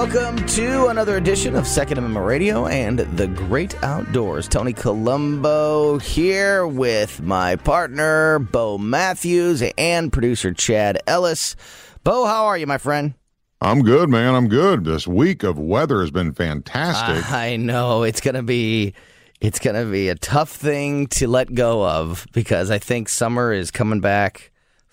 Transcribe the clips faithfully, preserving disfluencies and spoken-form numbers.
welcome to another edition of Second Amendment Radio and the Great Outdoors. Tony Colombo here with my partner, Bo Matthews, and producer Chad Ellis. Bo, how are you, my friend? I'm good, man. I'm good. This week of weather has been fantastic. I know. It's going to be it's going to be a tough thing to let go of because I think summer is coming back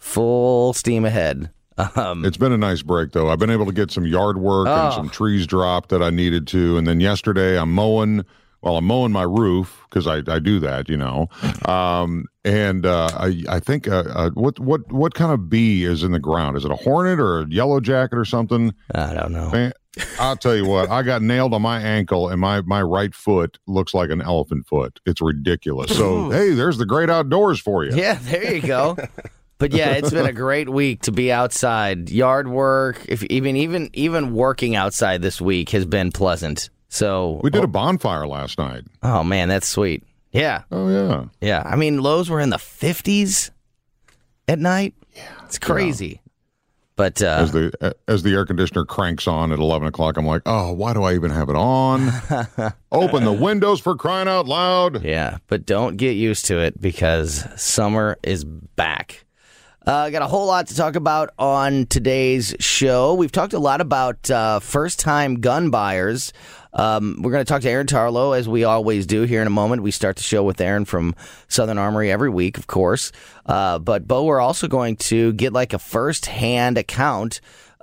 full steam ahead. Um, it's been a nice break, though. I've been able to get some yard work oh. and some trees dropped that I needed to. And then yesterday I'm mowing, well, I'm mowing my roof because I, I do that, you know. Um, and uh, I, I think, uh, uh, what what what kind of bee is in the ground? Is it a hornet or a yellow jacket or something? I don't know. Man, I'll tell you what, I got nailed on my ankle and my, my right foot looks like an elephant foot. It's ridiculous. So, hey, there's the great outdoors for you. Yeah, there you go. But yeah, it's been a great week to be outside. Yard work, if even even even working outside this week has been pleasant. So we did a bonfire last night. Oh man, that's sweet. Yeah. Oh yeah. Yeah. I mean, lows were in the fifties at night. Yeah. It's crazy. Yeah. But uh, as the as the air conditioner cranks on at eleven o'clock, I'm like, oh, why do I even have it on? Open the windows for crying out loud. Yeah, but don't get used to it because summer is back. Uh, got a whole lot to talk about on today's show. We've talked a lot about uh, first-time gun buyers. Um, we're going to talk to Aaron Tarlow, as we always do here in a moment. We start the show with Aaron from Southern Armory every week, of course. Uh, but, Bo, we're also going to get like a first-hand account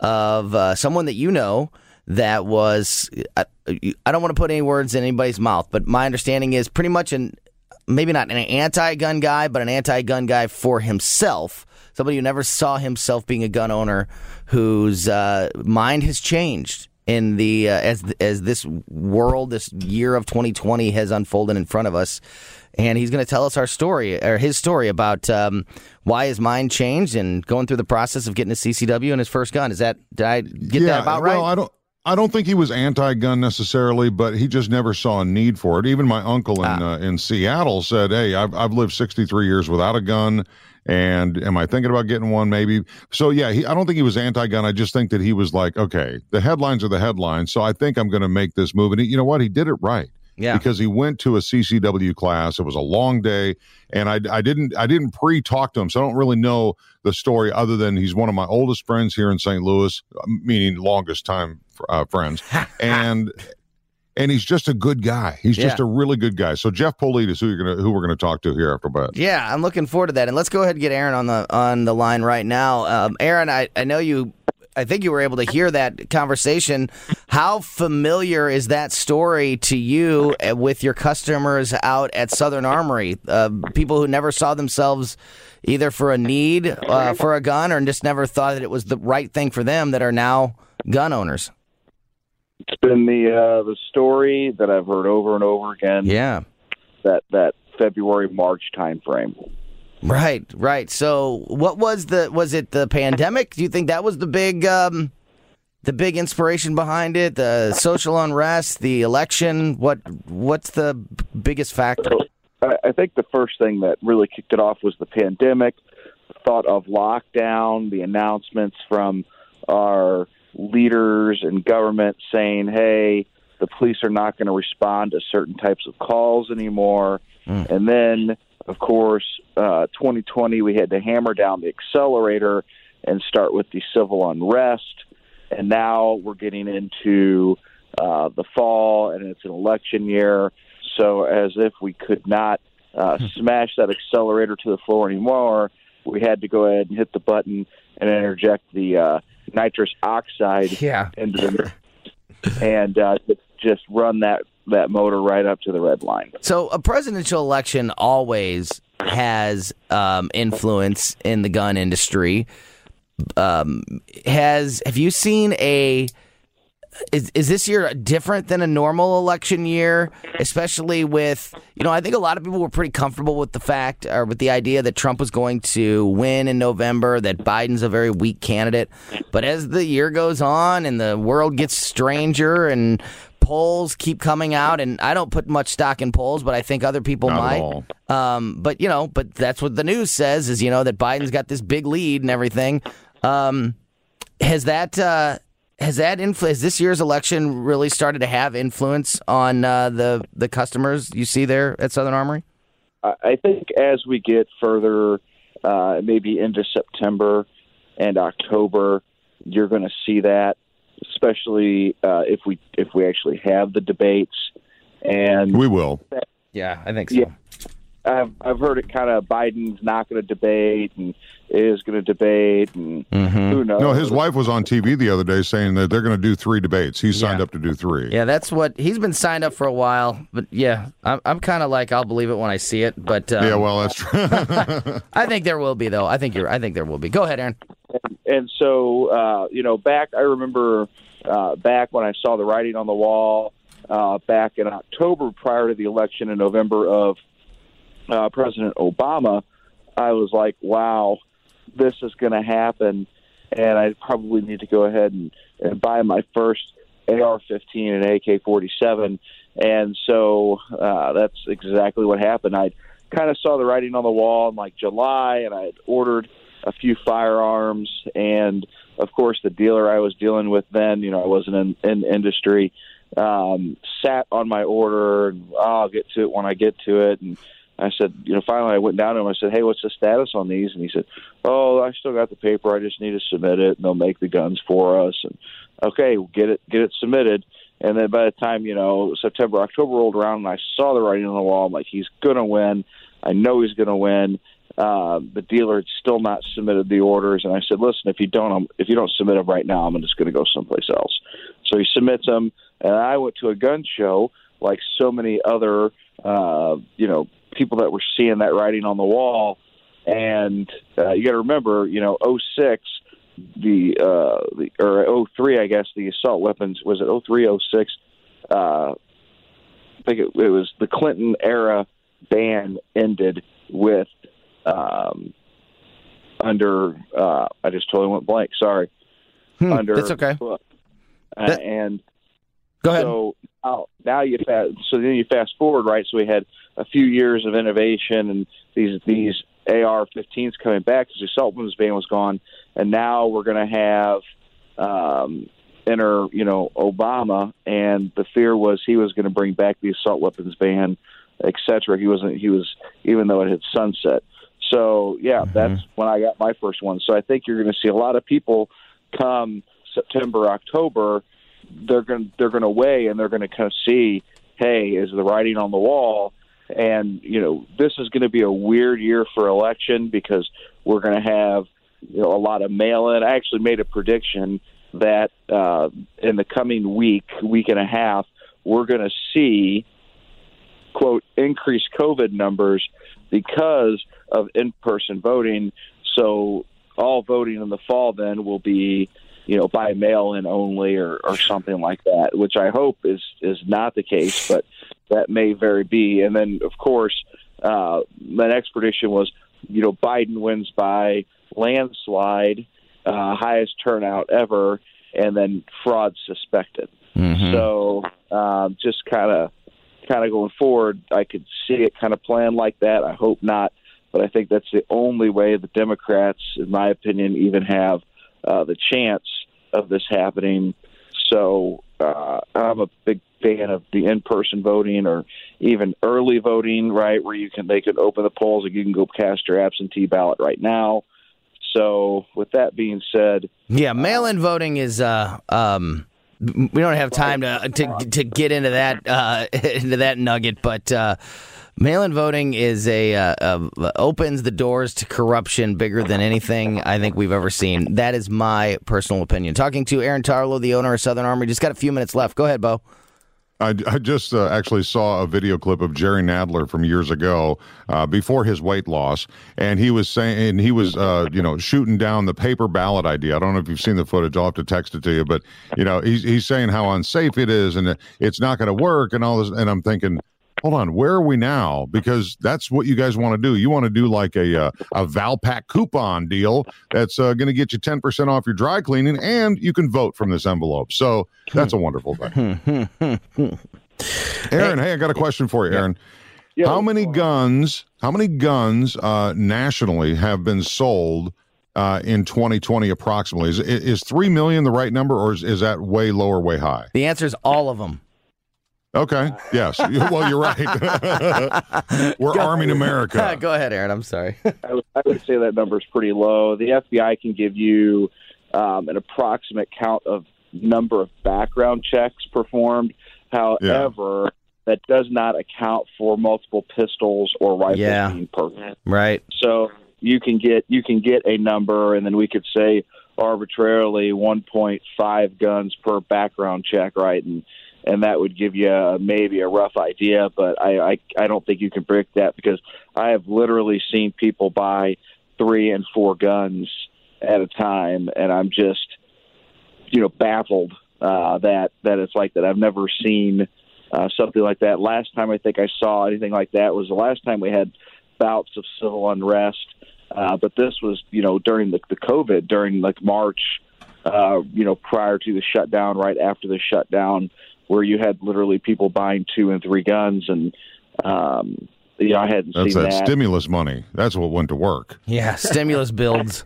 of uh, someone that you know that was, I, I don't want to put any words in anybody's mouth, but my understanding is pretty much an, maybe not an anti-gun guy, but an anti-gun guy for himself. Somebody who never saw himself being a gun owner, whose uh, mind has changed in the uh, as as this world, this year of twenty twenty has unfolded in front of us, and he's going to tell us our story or his story about um, why his mind changed and going through the process of getting his C C W and his first gun. Is that did I get yeah, that about right? Well, I don't. I don't think he was anti-gun necessarily, but he just never saw a need for it. Even my uncle in ah. uh, in Seattle said, "Hey, I've I've lived sixty-three years without a gun, and am I thinking about getting one? Maybe." So yeah, he, I don't think he was anti-gun. I just think that he was like, "Okay, the headlines are the headlines, so I think I'm going to make this move." And he, you know what? He did it right. Yeah. Because he went to a C C W class. It was a long day, and I, I didn't I didn't pre-talk to him, so I don't really know the story other than he's one of my oldest friends here in Saint Louis, meaning longest time uh, friends, and and he's just a good guy. He's yeah. just a really good guy. So Jeff Polite is who you're gonna who we're gonna talk to here after a bit. Yeah, I'm looking forward to that, and let's go ahead and get Aaron on the on the line right now. Um, Aaron, I, I know you. I think you were able to hear that conversation. How familiar is that story to you with your customers out at Southern Armory? Uh, people who never saw themselves either for a need uh, for a gun or just never thought that it was the right thing for them that are now gun owners. It's been the uh, the story that I've heard over and over again. Yeah, that that February March time frame. Right, right. So, what was the was it the pandemic? Do you think that was the big um, the big inspiration behind it? The social unrest, the election. What what's the biggest factor? I think the first thing that really kicked it off was the pandemic. The thought of lockdown, the announcements from our leaders and government saying, "Hey, the police are not going to respond to certain types of calls anymore," mm. and then. Of course, uh, twenty twenty, we had to hammer down the accelerator and start with the civil unrest. And now we're getting into uh, the fall, and it's an election year. So as if we could not uh, smash that accelerator to the floor anymore, we had to go ahead and hit the button and interject the uh, nitrous oxide yeah. into the and uh, just run that that motor right up to the red line. So a presidential election always has um, influence in the gun industry. Um, has have you seen a is is this year different than a normal election year? Especially with, you know, I think a lot of people were pretty comfortable with the fact or with the idea that Trump was going to win in November, that Biden's a very weak candidate. But as the year goes on and the world gets stranger and polls keep coming out, and I don't put much stock in polls, but I think other people Not might. at all. Um, but, you know, but that's what the news says is, you know, that Biden's got this big lead and everything. Um, has that uh, has that influ- has this year's election really started to have influence on uh, the the customers you see there at Southern Armory? I think as we get further, uh, maybe into September and October, you're going to see that, especially uh, if we if we actually have the debates. And we will. Yeah, I think so. Yeah, I've I've heard it kind of Biden's not going to debate and is going to debate, and mm-hmm. who knows? No, his wife was on T V the other day saying that they're going to do three debates. He's signed yeah. up to do three. Yeah, that's what he's been signed up for a while. But yeah, I'm I'm kind of like I'll believe it when I see it. But um, yeah, well, that's true. I think there will be though. I think you're. I think there will be. Go ahead, Aaron. And, and so uh, you know, back I remember uh, back when I saw the writing on the wall. Uh, back in October, prior to the election in November of uh, President Obama, I was like, wow, this is going to happen, and I probably need to go ahead and, and buy my first A R fifteen and A K forty-seven. And so uh, that's exactly what happened. I kind of saw the writing on the wall in like July, and I had ordered a few firearms. And, of course, the dealer I was dealing with then, you know, I wasn't in, in industry, um, sat on my order, and oh, I'll get to it when I get to it. And I said, you know, finally I went down to him. I said, hey, what's the status on these? And he said, oh, I still got the paper. I just need to submit it, and they'll make the guns for us. And okay, we'll get it, get it submitted. And then by the time, you know, September, October rolled around, and I saw the writing on the wall, I'm like, he's going to win. I know he's going to win. Uh, the dealer had still not submitted the orders, and I said, listen, if you don't, I'm, if you don't submit them right now, I'm just going to go someplace else. So he submits them, and I went to a gun show like so many other, uh, you know, people that were seeing that writing on the wall. And uh, you got to remember, you know, oh six, the, uh, the or oh three, I guess, the assault weapons, was it oh three, oh six? Uh, I think it, it was the Clinton era ban ended with um, under, uh, I just totally went blank, sorry. Hmm, under that's okay. Uh, that, and go ahead. So now, now you fast, so then you fast forward, right? So we had a few years of innovation, and these these A R fifteens coming back because the assault weapons ban was gone, and now we're going to have um, enter, you know, Obama, and the fear was he was going to bring back the assault weapons ban, et cetera. He wasn't. He was, even though it had sunset. So yeah, mm-hmm. that's when I got my first one. So I think you're going to see a lot of people come September, October. They're going they're going to weigh, and they're going to kind of see, hey, is the writing on the wall? And you know, this is going to be a weird year for election because we're going to have, you know, a lot of mail-in. I actually made a prediction that uh, in the coming week, week and a half, we're going to see, quote, increased COVID numbers because of in-person voting. So all voting in the fall then will be, you know, by mail-in only or, or something like that, which I hope is, is not the case, but that may very be. And then, of course, uh, my next prediction was, you know, Biden wins by landslide, uh, highest turnout ever, and then fraud suspected. Mm-hmm. So um, just kind of kind of going forward, I could see it kind of playing like that. I hope not, but I think that's the only way the Democrats, in my opinion, even have uh, the chance of this happening. So uh, I'm a big fan of the in-person voting or even early voting, right, where you can they can open the polls and you can go cast your absentee ballot right now. So with that being said, yeah, mail-in uh, voting is uh, um, we don't have time to to to get into that uh, into that nugget, but uh, mail-in voting is a uh, uh, opens the doors to corruption bigger than anything I think we've ever seen. That is my personal opinion. Talking to Aaron Tarlow, the owner of Southern Armory. Just got a few minutes left. Go ahead, Bo. I, I just uh, actually saw a video clip of Jerry Nadler from years ago, uh, before his weight loss, and he was saying he was, uh, you know, shooting down the paper ballot idea. I don't know if you've seen the footage. I'll have to text it to you, but you know, he's he's saying how unsafe it is and it's not going to work and all this. And I'm thinking, hold on, where are we now? Because that's what you guys want to do. You want to do like a uh, a Valpak coupon deal that's uh, going to get you ten percent off your dry cleaning, and you can vote from this envelope. So that's a wonderful thing. Aaron, hey, I got a question for you, Aaron. Yeah. How many guns, how many guns uh, nationally have been sold uh, in twenty twenty approximately? Is is three million the right number, or is, is that way low or way high? The answer is all of them. Okay. Yes. Well, you're right. We're Go, arming America. Go ahead, Aaron. I'm sorry. I would, I would say that number is pretty low. The F B I can give you um, an approximate count of number of background checks performed. However, yeah. that does not account for multiple pistols or rifles yeah. being purchased. Right. So you can get you can get a number, and then we could say arbitrarily one point five guns per background check, right? And and that would give you uh, maybe a rough idea, but I, I I don't think you can predict that, because I have literally seen people buy three and four guns at a time, and I'm just, you know, baffled uh, that that it's like that. I've never seen uh, something like that. Last time I think I saw anything like that was the last time we had bouts of civil unrest, uh, but this was, you know, during the, the COVID, during like March, uh, you know, prior to the shutdown, right after the shutdown, where you had literally people buying two and three guns, and um, you know, I hadn't That's seen that, that. Stimulus money. That's what went to work. Yeah, stimulus builds.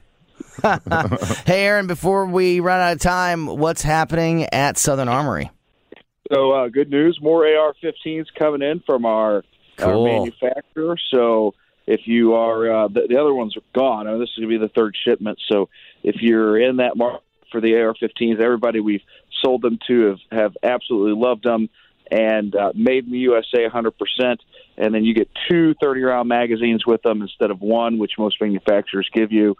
Hey, Aaron, before we run out of time, what's happening at Southern Armory? So, uh, good news, more A R fifteens coming in from our, cool. our manufacturer. So if you are, uh, the, the other ones are gone. I mean, this is going to be the third shipment. So if you're in that market for the A R fifteens, everybody we've sold them to have, have absolutely loved them, and uh, made in the U S A one hundred percent. And then you get two thirty-round magazines with them instead of one, which most manufacturers give you.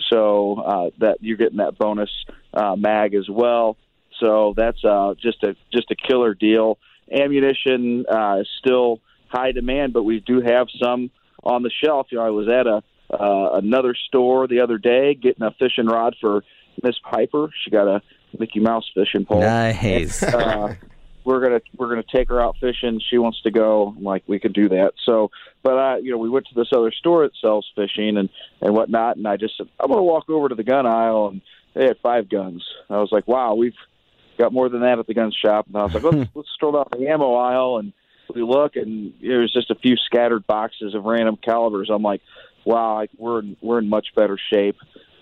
So uh, that you're getting that bonus uh, mag as well. So that's uh, just a just a killer deal. Ammunition uh, is still high demand, but we do have some on the shelf. You know, I was at a uh, another store the other day getting a fishing rod for Miss Piper. She got a Mickey Mouse fishing pole. Nice. And, uh, we're gonna we're gonna take her out fishing. She wants to go. I'm like, we could do that. So, but uh, you know, we went to this other store that sells fishing and and whatnot, and I just said, I'm gonna walk over to the gun aisle, and they had five guns. I was like, wow, we've got more than that at the gun shop. And I was like, let's let's stroll down the ammo aisle, and we look, and there's just a few scattered boxes of random calibers. I'm like, wow, like, we're in, we're in much better shape,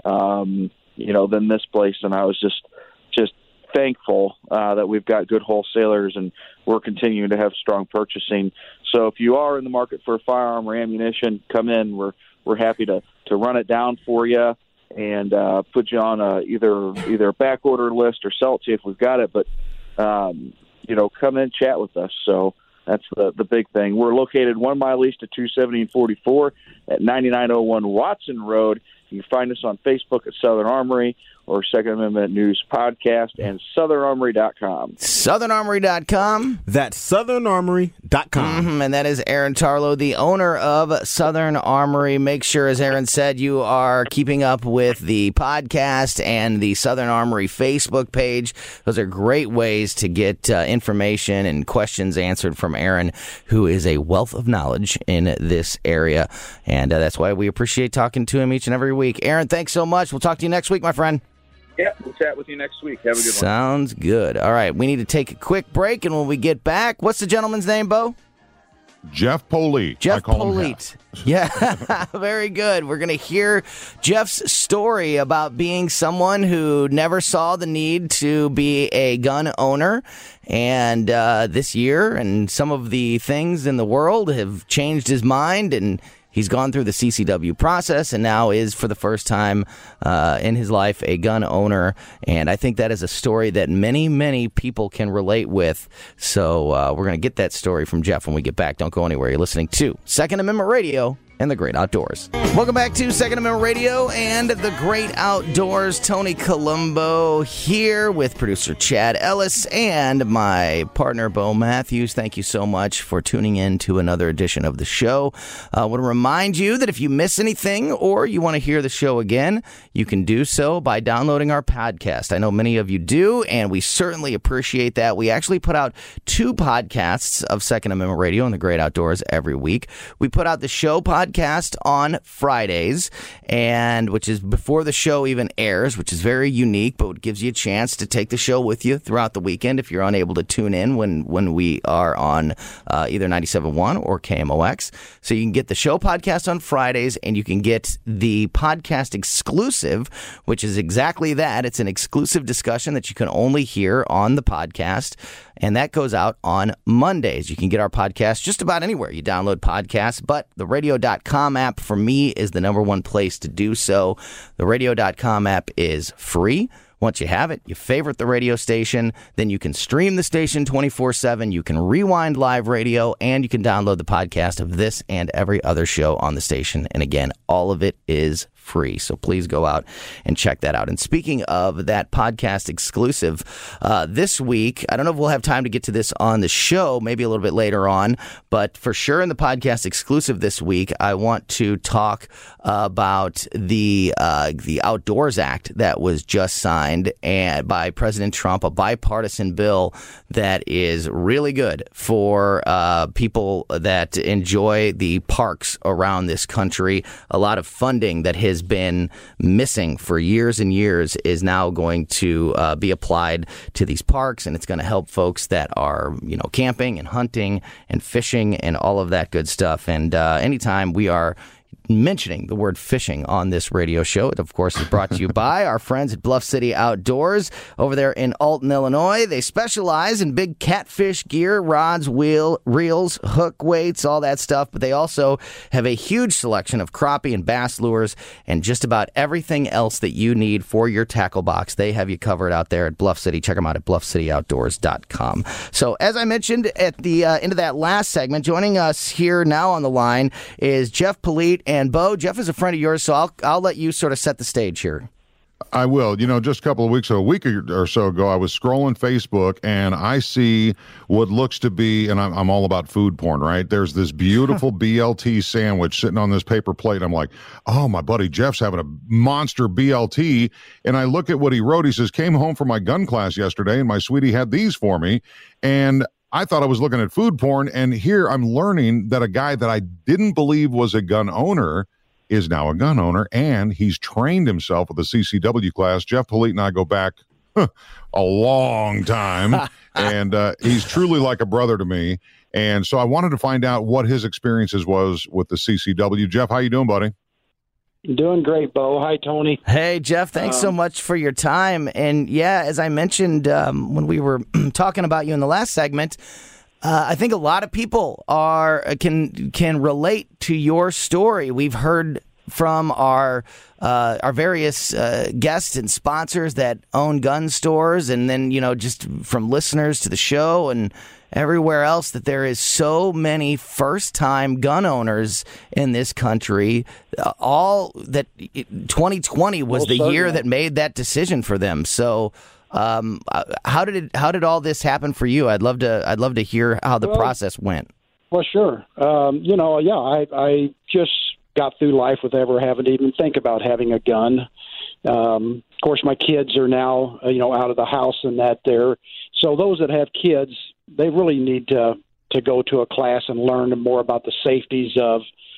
um, you know, than this place. And I was just just thankful uh, that we've got good wholesalers, and we're continuing to have strong purchasing. So if you are in the market for a firearm or ammunition, come in. We're we're happy to, to run it down for you and uh, put you on a, either either a back order list or sell it to you if we've got it. But um, you know, come in, chat with us. So that's the the big thing. We're located one mile east of two seventy and forty-four at ninety-nine oh one Watson Road. You can find us on Facebook at Southern Armory or Second Amendment News Podcast, and southern armory dot com. southern armory dot com. That's southern armory dot com. Mm-hmm. And that is Aaron Tarlow, the owner of Southern Armory. Make sure, as Aaron said, you are keeping up with the podcast and the Southern Armory Facebook page. Those are great ways to get uh, information and questions answered from Aaron, who is a wealth of knowledge in this area. And uh, that's why we appreciate talking to him each and every week. Aaron, thanks so much. We'll talk to you next week, my friend. Yeah, we'll chat with you next week. Have a good one. Sounds good. All right, we need to take a quick break, and when we get back, what's the gentleman's name, Bo? Jeff Polite. Jeff I call him Polite. Yeah, very good. We're going to hear Jeff's story about being someone who never saw the need to be a gun owner. And uh, this year, and some of the things in the world have changed his mind, and he's gone through the C C W process and now is, for the first time uh, in his life, a gun owner. And I think that is a story that many, many people can relate with. So uh, we're going to get that story from Jeff when we get back. Don't go anywhere. You're listening to Second Amendment Radio and the Great Outdoors. Welcome back to Second Amendment Radio and the Great Outdoors. Tony Colombo here with producer Chad Ellis and my partner Bo Matthews. Thank you so much for tuning in to another edition of the show. I want to remind you that if you miss anything or you want to hear the show again, you can do so by downloading our podcast. I know many of you do, and we certainly appreciate that. We actually put out two podcasts of Second Amendment Radio and the Great Outdoors every week. We put out the show podcast podcast on Fridays, and which is before the show even airs, which is very unique, but it gives you a chance to take the show with you throughout the weekend if you're unable to tune in when, when we are on uh, either ninety-seven point one or K M O X. So you can get the show podcast on Fridays, and you can get the podcast exclusive, which is exactly that. It's an exclusive discussion that you can only hear on the podcast, and that goes out on Mondays. You can get our podcast just about anywhere you download podcasts, but the radio dot com app for me is the number one place to do so. The radio dot com app is free. Once you have it, you favorite the radio station, then you can stream the station twenty-four seven, you can rewind live radio, and you can download the podcast of this and every other show on the station. And again, all of it is free. So please go out and check that out. And speaking of that podcast exclusive, uh, this week, I don't know if we'll have time to get to this on the show, maybe a little bit later on, but for sure in the podcast exclusive this week, I want to talk about the uh, the Outdoors Act that was just signed and by President Trump, a bipartisan bill that is really good for uh, people that enjoy the parks around this country. A lot of funding that has been missing for years and years is now going to uh, be applied to these parks, and it's going to help folks that are, you know, camping and hunting and fishing and all of that good stuff. And uh, anytime we are mentioning the word fishing on this radio show, it of course is brought to you by our friends at Bluff City Outdoors over there in Alton, Illinois. They specialize in big catfish gear, rods, wheel, reels, hook weights, all that stuff, but they also have a huge selection of crappie and bass lures and just about everything else that you need for your tackle box. They have you covered out there at Bluff City. Check them out at bluff city outdoors dot com. So as I mentioned at the uh, end of that last segment, joining us here now on the line is Jeff Polite. And Bo, Jeff is a friend of yours, so I'll I'll let you sort of set the stage here. I will. You know, just a couple of weeks, a week or so ago, I was scrolling Facebook, and I see what looks to be, and I'm, I'm all about food porn, right? There's this beautiful B L T sandwich sitting on this paper plate. I'm like, oh, my buddy Jeff's having a monster B L T. And I look at what he wrote. He says, came home from my gun class yesterday, and my sweetie had these for me. And I thought I was looking at food porn, and here I'm learning that a guy that I didn't believe was a gun owner is now a gun owner, and he's trained himself with a C C W class. Jeff Polite and I go back huh, a long time, and uh, he's truly like a brother to me. And so I wanted to find out what his experiences was with the C C W. Jeff, how you doing, buddy? Doing great, Bo. Hi, Tony. Hey, Jeff. Thanks um, so much for your time. And yeah, as I mentioned um, when we were talking about you in the last segment, uh, I think a lot of people are can can relate to your story. We've heard from our uh, our various uh, guests and sponsors that own gun stores, and then, you know, just from listeners to the show and everywhere else, that there is so many first-time gun owners in this country. Uh, all that twenty twenty was well, the certainly. year that made that decision for them. So, um, how did it, how did all this happen for you? I'd love to I'd love to hear how the well, process went. Well, sure. Um, you know, yeah, I I just got through life with ever having to even think about having a gun. Um, of course, my kids are now, uh, you know, out of the house and that there. So those that have kids, they really need to to go to a class and learn more about the safeties of,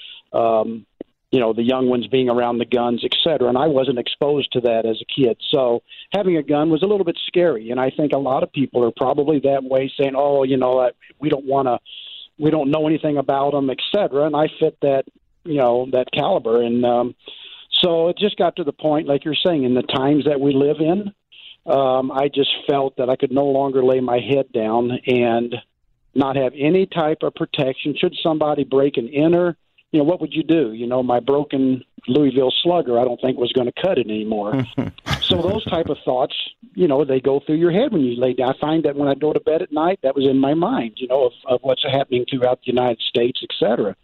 um, you know, the young ones being around the guns, et cetera. And I wasn't exposed to that as a kid. So having a gun was a little bit scary. And I think a lot of people are probably that way, saying, oh, you know, we don't want to, we don't know anything about them, et cetera. And I fit that, you know, that caliber. And um, so it just got to the point, like you're saying, in the times that we live in, um, I just felt that I could no longer lay my head down and not have any type of protection. Should somebody break and enter, you know, what would you do? You know, my broken Louisville Slugger, I don't think was going to cut it anymore. So those type of thoughts, you know, they go through your head when you lay down. I find that when I go to bed at night, that was in my mind, you know, of, of what's happening throughout the United States, et cetera.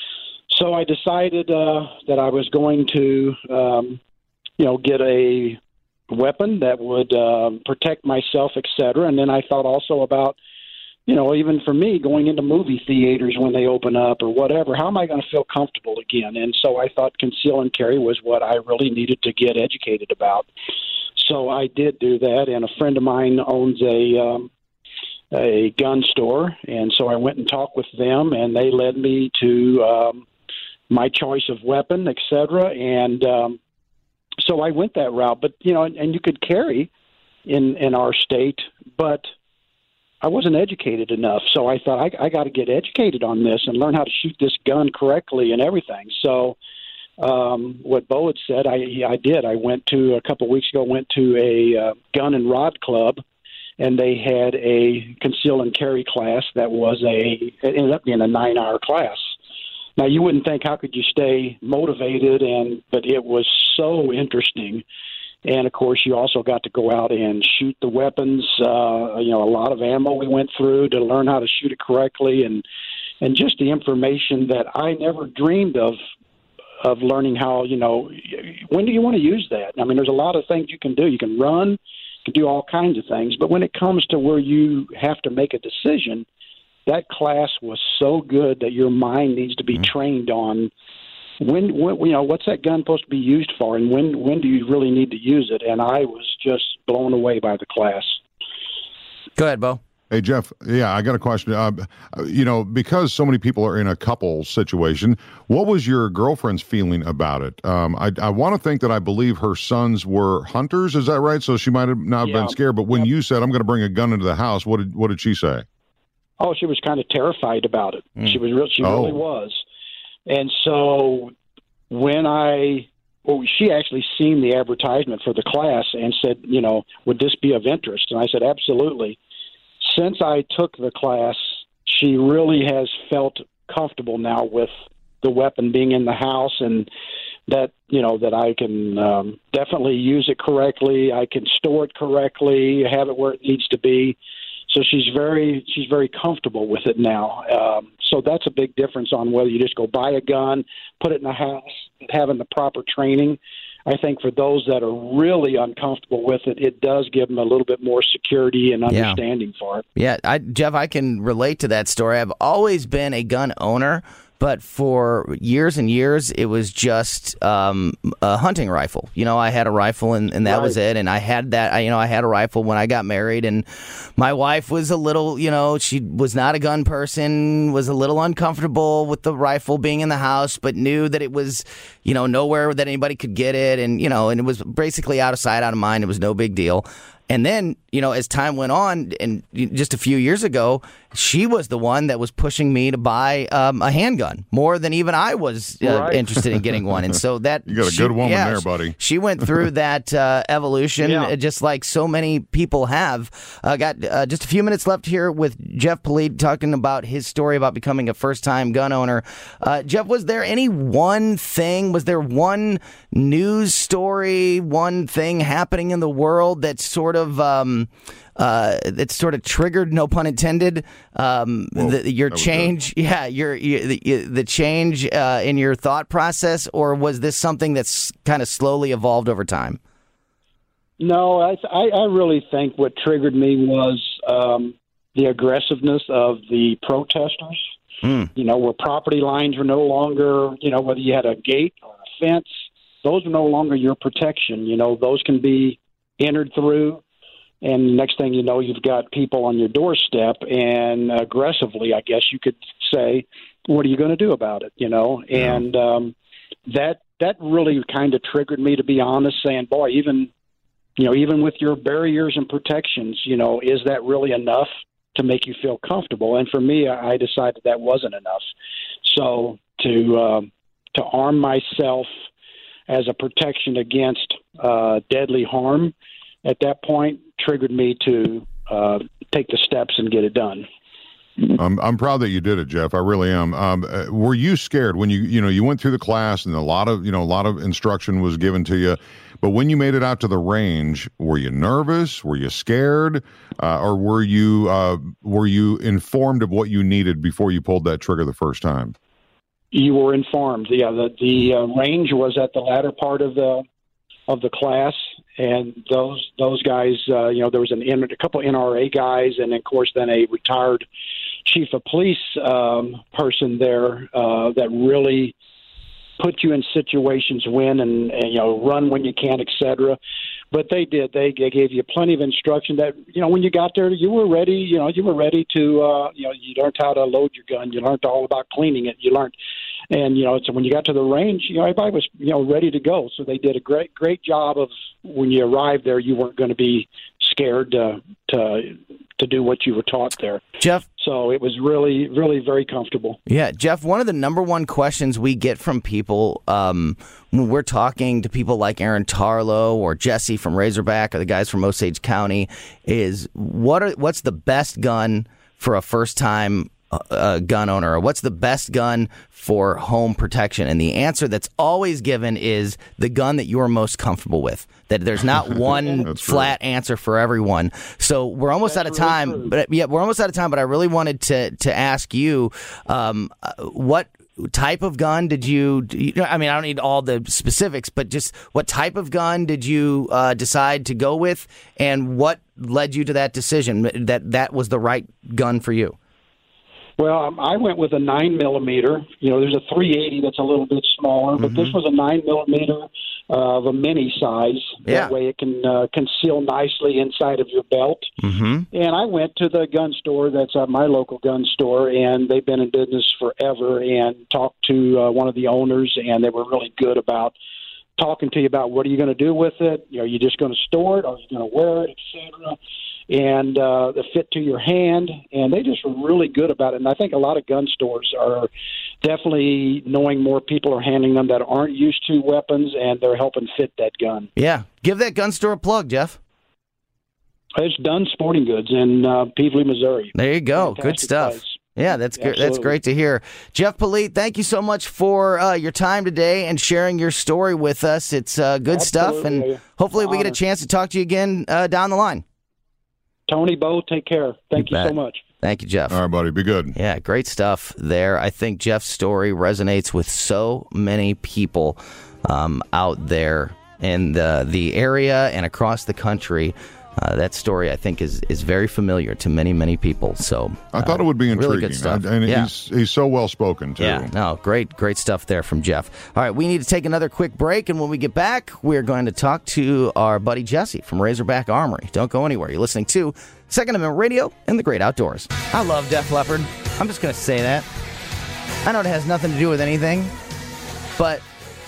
So I decided uh, that I was going to, um, you know, get a weapon that would uh, protect myself, et cetera. And then I thought also about, you know, even for me, going into movie theaters when they open up or whatever, how am I going to feel comfortable again? And so I thought conceal and carry was what I really needed to get educated about. So I did do that, and a friend of mine owns a um, a gun store, and so I went and talked with them, and they led me to um, my choice of weapon, et cetera. And um, so I went that route. But, you know, and, and you could carry in, in our state, but I wasn't educated enough. So I thought, I, I got to get educated on this and learn how to shoot this gun correctly and everything. So um, what Bo had said, I, I did. I went to, a couple of weeks ago, went to a uh, gun and rod club, and they had a conceal and carry class that was a, it ended up being a nine-hour class. Now, you wouldn't think, how could you stay motivated? And but it was so interesting. And, of course, you also got to go out and shoot the weapons. Uh, you know, a lot of ammo we went through to learn how to shoot it correctly, and and just the information that I never dreamed of, of learning how, you know, when do you want to use that? I mean, there's a lot of things you can do. You can run, you can do all kinds of things. But when it comes to where you have to make a decision, that class was so good that your mind needs to be mm-hmm. trained on when, when, you know, what's that gun supposed to be used for, and when, when do you really need to use it? And I was just blown away by the class. Go ahead, Bo. Hey, Jeff, yeah, I got a question. Uh, you know, because so many people are in a couple situation, what was your girlfriend's feeling about it? Um, I, I want to think that I believe her sons were hunters. Is that right? So she might have not yeah. been scared. But when yeah. you said, I'm going to bring a gun into the house, what did what did she say? Oh, she was kind of terrified about it. Mm. She was real. She oh. really was. And so when I, well, she actually seen the advertisement for the class and said, you know, would this be of interest? And I said, absolutely. Since I took the class, she really has felt comfortable now with the weapon being in the house, and that, you know, that I can um, definitely use it correctly. I can store it correctly, have it where it needs to be. So she's very she's very comfortable with it now. Um, so that's a big difference on whether you just go buy a gun, put it in the house, having the proper training. I think for those that are really uncomfortable with it, it does give them a little bit more security and understanding yeah. for it. Yeah, I, Jeff, I can relate to that story. I've always been a gun owner, but for years and years, it was just um, a hunting rifle. You know, I had a rifle, and, and that right. was it. And I had that, I, you know, I had a rifle when I got married, and my wife was a little, you know, she was not a gun person, was a little uncomfortable with the rifle being in the house, but knew that it was, you know, nowhere that anybody could get it. And, you know, and it was basically out of sight, out of mind. It was no big deal. And then, you know, as time went on, and just a few years ago, she was the one that was pushing me to buy um, a handgun more than even I was uh, right. interested in getting one. And so that you got a she, good woman yeah, there, buddy. She went through that uh, evolution, yeah. just like so many people have. Uh, got uh, just a few minutes left here with Jeff Polite talking about his story about becoming a first-time gun owner. Uh, Jeff, was there any one thing? Was there one news story, one thing happening in the world that sort of um, uh, that sort of triggered, no pun intended, um, Whoa, the, your change? Yeah, your, your the, the change uh, in your thought process, or was this something that's kind of slowly evolved over time? No, I, I, I really think what triggered me was um, the aggressiveness of the protesters. Mm. You know, where property lines were no longer, you know, whether you had a gate or a fence, those are no longer your protection. You know, those can be entered through, and next thing you know, you've got people on your doorstep, and aggressively, I guess you could say, what are you going to do about it? You know, Yeah. and um, that that really kind of triggered me, to be honest, saying, boy, even, you know, even with your barriers and protections, you know, is that really enough to make you feel comfortable? And for me, I decided that wasn't enough. So to um, to arm myself as a protection against uh, deadly harm at that point triggered me to uh, take the steps and get it done. I'm I'm proud that you did it, Jeff. I really am. Um, uh, were you scared when you you know you went through the class and a lot of you know a lot of instruction was given to you, but when you made it out to the range, were you nervous? Were you scared, uh, or were you uh, were you informed of what you needed before you pulled that trigger the first time? You were informed. Yeah, the the uh, range was at the latter part of the of the class, and those those guys, uh, you know, there was an a couple N R A guys, and of course then a retired chief of police um, person there uh, that really put you in situations when and, and you know run when you can, et cetera. but they did. They, they gave you plenty of instruction that, you know, when you got there, you were ready. You know, you were ready to, uh, you know, you learned how to load your gun. You learned all about cleaning it. You learned, and, you know, so when you got to the range, you know, everybody was, you know, ready to go. So they did a great, great job of when you arrived there, you weren't going to be scared to, to, to do what you were taught there. Jeff? So it was really, really very comfortable. Yeah, Jeff, one of the number one questions we get from people um, when we're talking to people like Aaron Tarlow or Jesse from Razorback or the guys from Osage County is what are what's the best gun for a first-time uh, gun owner? Or what's the best gun for home protection? And the answer that's always given is the gun that you're most comfortable with. That there's not one flat true. answer for everyone. So we're almost That's out of time. Really but yeah, we're almost out of time. But I really wanted to to ask you, um, what type of gun did you? you know, I mean, I don't need all the specifics, but just what type of gun did you uh, decide to go with, and what led you to that decision that that was the right gun for you? Well, um, I went with a nine millimeter. You know, there's a three eighty that's a little bit smaller, but mm-hmm. this was a nine millimeter uh, of a mini size. Yeah. That way, it can uh, conceal nicely inside of your belt. Mm-hmm. And I went to the gun store that's at my local gun store, and they've been in business forever. And talked to uh, one of the owners, and they were really good about talking to you about what are you going to do with it. You know, are you just going to store it, or are you going to wear it, et cetera. And uh, the fit to your hand, and they just were really good about it. And I think a lot of gun stores are definitely knowing more people are handling them that aren't used to weapons, and they're helping fit that gun. Yeah. Give that gun store a plug, Jeff. It's Dunn Sporting Goods in uh, Peevely, Missouri. There you go. Fantastic Good stuff. place. Yeah, that's good. That's great to hear. Jeff Polite, thank you so much for uh, your time today and sharing your story with us. It's uh, good Absolutely. stuff, and hopefully we get a chance to talk to you again uh, down the line. Tony, Bo, take care. Thank you, you so much. Thank you, Jeff. All right, buddy. Be good. Yeah, great stuff there. I think Jeff's story resonates with so many people um, out there in the, the area and across the country. Uh, that story, I think, is is very familiar to many, many people. So I thought uh, it would be intriguing. Really good stuff. I, and yeah. he's he's so well spoken too. Yeah, no, great, great stuff there from Jeff. All right, we need to take another quick break, and when we get back, we're going to talk to our buddy Jesse from Razorback Armory. Don't go anywhere. You're listening to Second Amendment Radio and the Great Outdoors. I love Def Leppard. I'm just going to say that. I know it has nothing to do with anything, but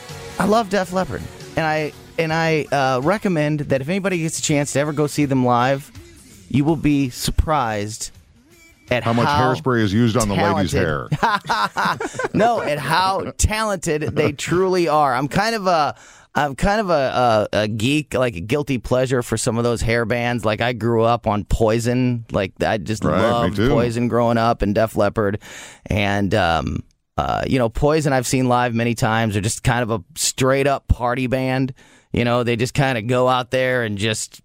I love Def Leppard, and I. And I uh, recommend that if anybody gets a chance to ever go see them live, you will be surprised at how, how much hairspray is used on talented. the lady's hair. No, at how talented they truly are. I'm kind of a, I'm kind of a, a, a geek, like a guilty pleasure for some of those hair bands. Like I grew up on Poison, like I just right, loved Poison growing up, and Def Leppard, and um, uh, you know, Poison I've seen live many times. They're just kind of a straight up party band. You know, they just kind of go out there and just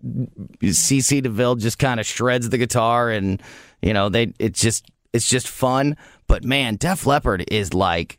C C DeVille just kind of shreds the guitar, and you know, they it's just it's just fun. But man, Def Leppard is like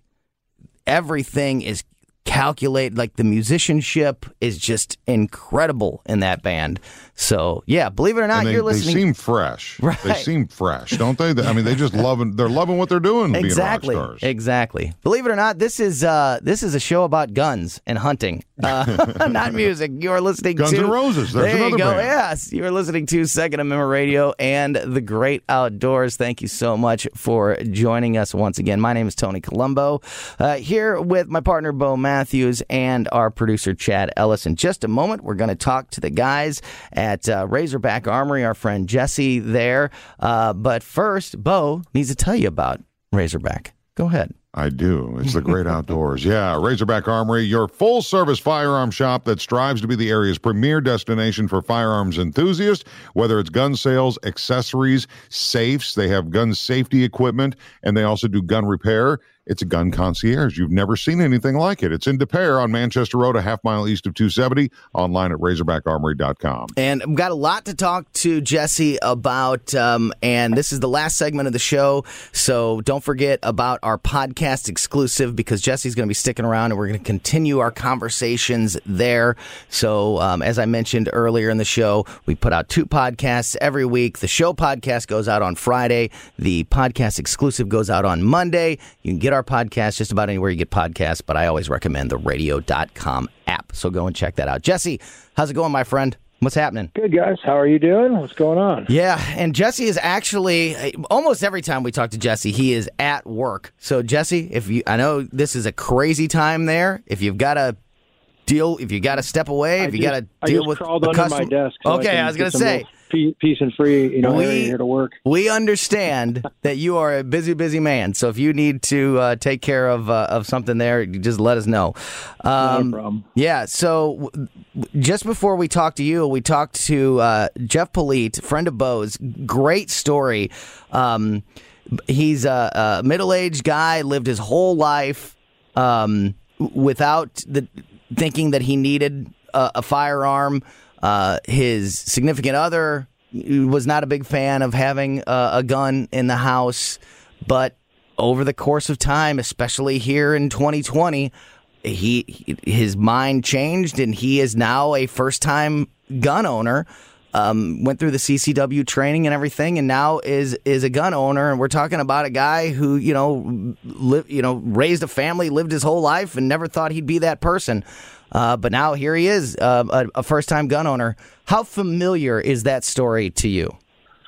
everything is calculated. Like the musicianship is just incredible in that band. So yeah, believe it or not, and they, you're listening. They seem fresh. Right. They seem fresh, don't they? I mean, they just loving. They're loving what they're doing. Exactly. Being rock stars. Exactly. Believe it or not, this is uh, this is a show about guns and hunting, uh, not music. You are listening Guns to N' Roses. There's there another you go. band. Yes, you are listening to Second Amendment Radio and the Great Outdoors. Thank you so much for joining us once again. My name is Tony Colombo, uh, here with my partner Bo Matthews and our producer Chad Ellis. In just a moment, we're going to talk to the guys at uh, Razorback Armory, our friend Jesse there. Uh, but first, Bo needs to tell you about Razorback. Go ahead. I do. It's the Great Outdoors. Yeah, Razorback Armory, your full-service firearm shop that strives to be the area's premier destination for firearms enthusiasts, whether it's gun sales, accessories, safes. They have gun safety equipment, and they also do gun repair. It's a gun concierge. You've never seen anything like it. It's in De Pere on Manchester Road, a half mile east of two seventy, online at razorback armory dot com. And we've got a lot to talk to Jesse about, um, and this is the last segment of the show, so don't forget about our podcast exclusive, because Jesse's going to be sticking around, and we're going to continue our conversations there. So um, as I mentioned earlier in the show, we put out two podcasts every week. The show podcast goes out on Friday. The podcast exclusive goes out on Monday. You can get our podcast just about anywhere you get podcasts, but I always recommend the radio dot com app. So go and check that out. Jesse, how's it going, my friend? What's happening? Good, guys. How are you doing? What's going on? Yeah, and Jesse is actually, almost every time we talk to Jesse, he is at work. So, Jesse, if you, I know this is a crazy time there. If you've got to deal, if you got to step away, if I you just, got to deal I just with crawled the under custom- my desk. So okay, I, I was going to say. Peace and free, you know, we, area here to work. We understand that you are a busy, busy man. So if you need to uh, take care of uh, of something there, you just let us know. Um, Not a problem. Yeah. So w- just before we talked to you, we talked to uh, Jeff Polite, friend of Bo's. Great story. Um, he's a, a middle-aged guy, lived his whole life um, without the thinking that he needed a, a firearm. Uh, his significant other was not a big fan of having uh, a gun in the house, but over the course of time, especially here in twenty twenty, he his mind changed, and he is now a first-time gun owner. Um, went through the C C W training and everything, and now is is a gun owner. And we're talking about a guy who you know, li- you know, raised a family, lived his whole life, and never thought he'd be that person. Uh, but now here he is, uh, a, a first-time gun owner. How familiar is that story to you?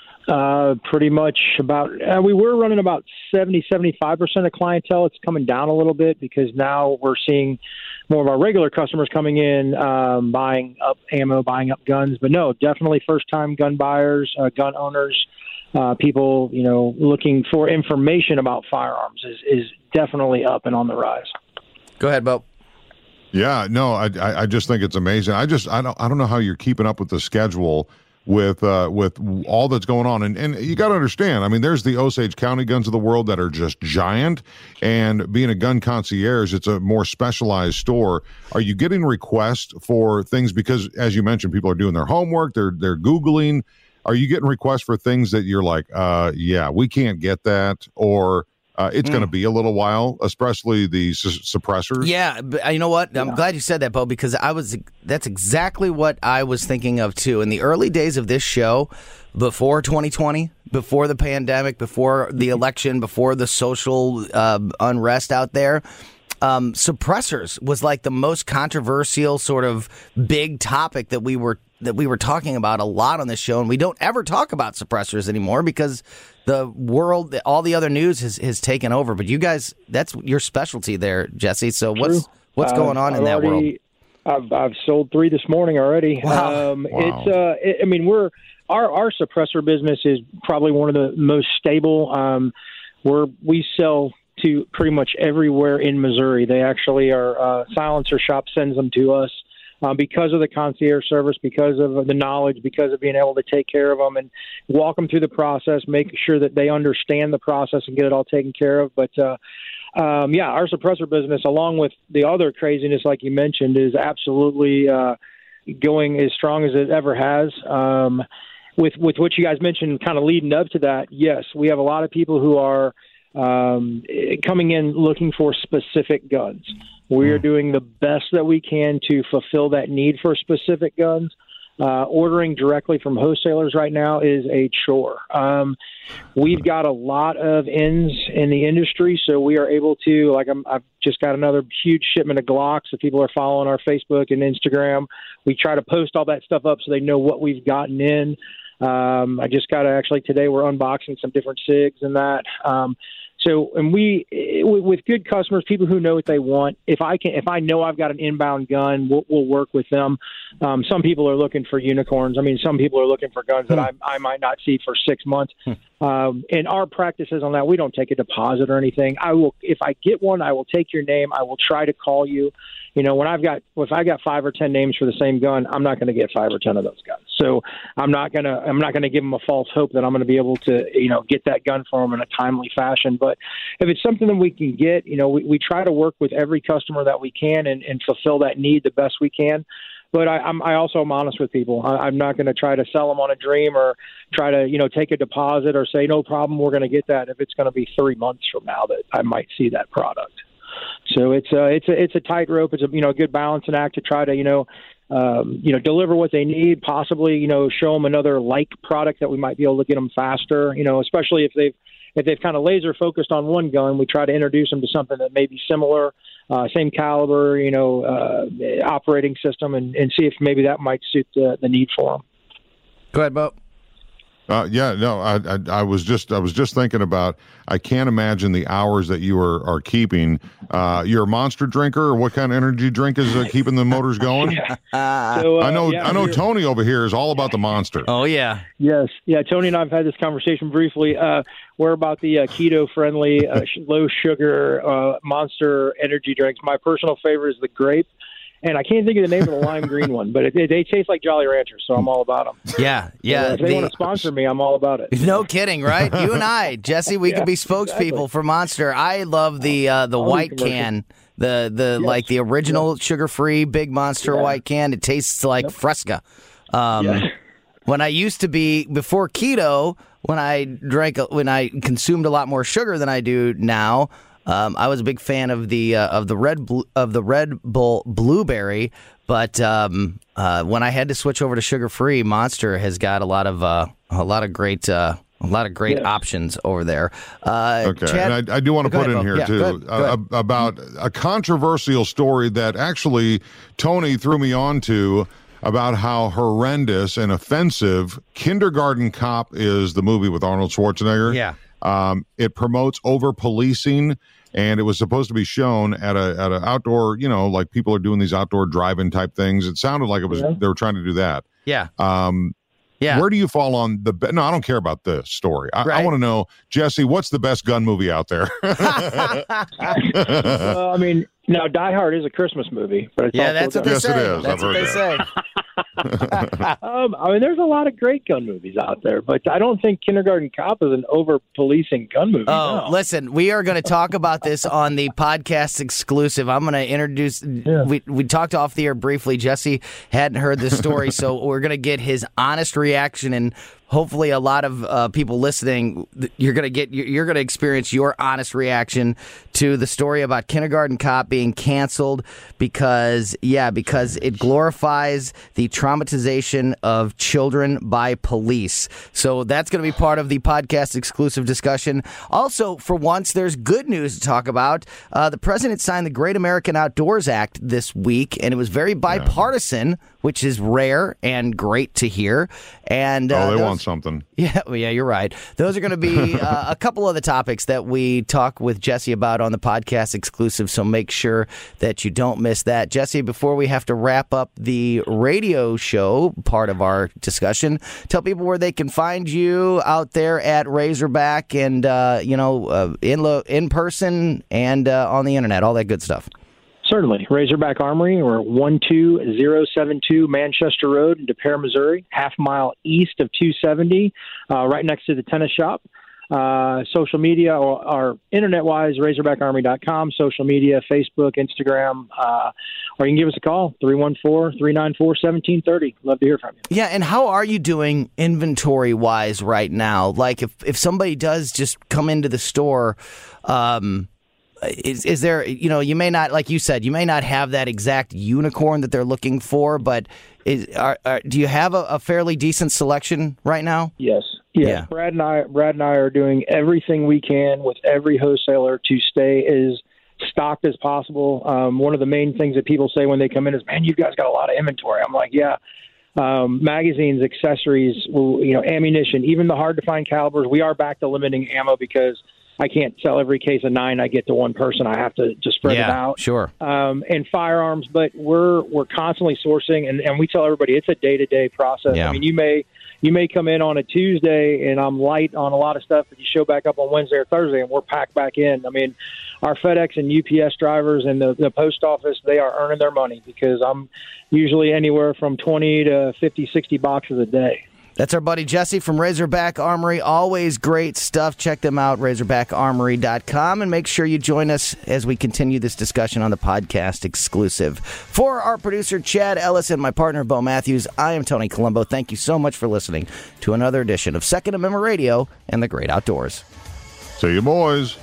Uh, pretty much about, uh, we were running about seventy, seventy-five percent of clientele. It's coming down a little bit because now we're seeing more of our regular customers coming in, um, buying up ammo, buying up guns. But no, definitely first-time gun buyers, uh, gun owners, uh, people, you know, looking for information about firearms is, is definitely up and on the rise. Go ahead, Bo. Yeah, no, I, I I just think it's amazing. I just I don't I don't know how you're keeping up with the schedule with uh, with all that's going on, and and you got to understand. I mean, there's the Osage County guns of the world that are just giant, and being a gun concierge, it's a more specialized store. Are you getting requests for things because, as you mentioned, people are doing their homework, they're they're googling. Are you getting requests for things that you're like, uh, yeah, we can't get that, or Uh, it's mm. going to be a little while, especially the su- suppressors. Yeah, but you know what? I'm yeah. glad you said that, Bo, because I was. That's exactly what I was thinking of too. In the early days of this show, before twenty twenty, before the pandemic, before the election, before the social uh, unrest out there, um, suppressors was like the most controversial sort of big topic that we were that we were talking about a lot on this show, and we don't ever talk about suppressors anymore because the world, all the other news has, has taken over. But you guys, that's your specialty there, Jesse. So True. what's what's uh, going on I've in that already, world? I've I've sold three this morning already. Wow. Um, wow. It's uh, it, I mean, we're our our suppressor business is probably one of the most stable. Um, we're we sell to pretty much everywhere in Missouri. They actually are uh, silencer shop sends them to us. Uh, because of the concierge service, because of the knowledge, because of being able to take care of them and walk them through the process, make sure that they understand the process and get it all taken care of. But, uh, um, yeah, our suppressor business, along with the other craziness, like you mentioned, is absolutely uh, going as strong as it ever has. Um, with, with what you guys mentioned kind of leading up to that, yes, we have a lot of people who are um, coming in looking for specific guns. We are doing the best that we can to fulfill that need for specific guns. Uh, ordering directly from wholesalers right now is a chore. Um, we've got a lot of ins in the industry, so we are able to, like I'm, I've just got another huge shipment of Glocks. If people are following our Facebook and Instagram, we try to post all that stuff up so they know what we've gotten in. Um, I just got to actually today we're unboxing some different SIGs and that. Um, So, and we, with good customers, people who know what they want, if I can, if I know I've got an inbound gun, we'll, we'll work with them. Um, some people are looking for unicorns. I mean, some people are looking for guns that I, I might not see for six months. Um, and our practices on that, we don't take a deposit or anything. I will, if I get one, I will take your name. I will try to call you. You know, when I've got, if I got five or ten names for the same gun, I'm not going to get five or ten of those guns. So I'm not going to, I'm not going to give them a false hope that I'm going to be able to, you know, get that gun for them in a timely fashion. But if it's something that we can get, you know, we, we try to work with every customer that we can and, and fulfill that need the best we can. But I, I'm, I also am honest with people. I, I'm not going to try to sell them on a dream or try to, you know, take a deposit or say, no problem, we're going to get that if it's going to be three months from now that I might see that product. So it's a, it's a, it's a tightrope. It's a, you know, a good balancing act to try to, you know, um, you know, deliver what they need, possibly, you know, show them another like product that we might be able to get them faster, you know, especially if they've, if they've kind of laser focused on one gun, we try to introduce them to something that may be similar, uh, same caliber, you know, uh, operating system, and, and see if maybe that might suit the, the need for them. Go ahead, Bo. Uh, yeah, no, I, I, I was just, I was just thinking about. I can't imagine the hours that you are are keeping. Uh, you're a Monster drinker, or what kind of energy drink is uh, keeping the motors going? yeah. so, uh, I know, yeah, I know. Tony over here is all about the Monster. Oh yeah, yes, yeah. Tony and I have had this conversation briefly. Uh, we're about the uh, keto-friendly, uh, low sugar uh, Monster energy drinks. My personal favorite is the grape. And I can't think of the name of the lime green one, but it, it, they taste like Jolly Ranchers, so I'm all about them. Yeah, yeah. So if they the, want to sponsor me, I'm all about it. No kidding, right? You and I, Jesse, we yeah, could be spokespeople exactly. for Monster. I love the uh, the All white commercial. can, the the Yes. like the original Yes. sugar-free big Monster Yeah. white can. It tastes like Yep. Fresca. Um, Yeah. When I used to be before keto, when I drank, when I consumed a lot more sugar than I do now. Um, I was a big fan of the uh, of the Red Bl- of the Red Bull Blueberry, but um, uh, when I had to switch over to sugar free, Monster has got a lot of uh, a lot of great uh, a lot of great Yes. options over there. Uh, Okay, Chad- and I, I do want to Go put ahead, in Bo. here Yeah, too go ahead, go uh, ahead. about a controversial story that actually Tony threw me onto about how horrendous and offensive Kindergarten Cop is. The movie with Arnold Schwarzenegger. Yeah. Um, it promotes over policing, and it was supposed to be shown at a at an outdoor, you know, like people are doing these outdoor drive-in type things. It sounded like it was Yeah. they were trying to do that. yeah, Um, yeah. Where do you fall on the? Be- no, I don't care about this story. I, I Right. want to know, Jesse, what's the best gun movie out there? Well, I mean, now Die Hard is a Christmas movie, but it's yeah, also that's a what they Yes, it say. is. That's I've what they heard say. um, I mean, there's a lot of great gun movies out there, but I don't think Kindergarten Cop is an over-policing gun movie. Oh, no. listen, we are going to talk about this on the podcast exclusive. I'm going to introduce. We we talked off the air briefly. Jesse hadn't heard this story, so we're going to get his honest reaction, and hopefully, a lot of uh, people listening, you're going to get you're, you're going to experience your honest reaction to the story about Kindergarten Cop being canceled because, yeah, because it glorifies the traumatization of children by police. So that's going to be part of the podcast exclusive discussion. Also, for once, there's good news to talk about. Uh, the president signed the Great American Outdoors Act this week, and it was very bipartisan, which is rare and great to hear. And uh, oh, they those- want something. yeah, well, yeah, you're right. Those are going to be uh, a couple of the topics that we talk with Jesse about on the podcast exclusive, so make sure that you don't miss that. Jesse, before we have to wrap up the radio show part of our discussion, tell people where they can find you out there at Razorback and, uh, you know, uh, in, lo- in person and uh, on the internet, all that good stuff. Certainly. Razorback Armory, or one two zero seven two Manchester Road in De Pere, Missouri, half mile east of two seventy, uh, right next to the tennis shop. Uh, social media, or, or internet-wise, razorback armory dot com, social media, Facebook, Instagram, uh, or you can give us a call, three one four, three nine four, one seven three zero. Love to hear from you. Yeah, and how are you doing inventory-wise right now? Like, if, if somebody does just come into the store, um, is is there, you know, you may not, like you said, you may not have that exact unicorn that they're looking for, but is, are, are, do you have a, a fairly decent selection right now? Yes. Yeah. Yeah. Brad and I Brad and I are doing everything we can with every wholesaler to stay as stocked as possible. Um, one of the main things that people say when they come in is, "Man, you guys got a lot of inventory." I'm like, "Yeah." Um, magazines, accessories, you know, ammunition, even the hard to find calibers. We are back to limiting ammo because I can't sell every case of nine I get to one person. I have to just spread yeah, it out. Sure. Um, and firearms, but we're we're constantly sourcing, and, and we tell everybody it's a day to day process. Yeah. I mean, you may you may come in on a Tuesday, and I'm light on a lot of stuff, but you show back up on Wednesday or Thursday, and we're packed back in. I mean, our FedEx and U P S drivers and the, the post office, they are earning their money because I'm usually anywhere from twenty to fifty, sixty boxes a day. That's our buddy Jesse from Razorback Armory. Always great stuff. Check them out, razorback armory dot com, and make sure you join us as we continue this discussion on the podcast exclusive. For our producer, Chad Ellis, and my partner, Bo Matthews, I am Tony Colombo. Thank you so much for listening to another edition of Second Amendment Radio and the Great Outdoors. See you, boys.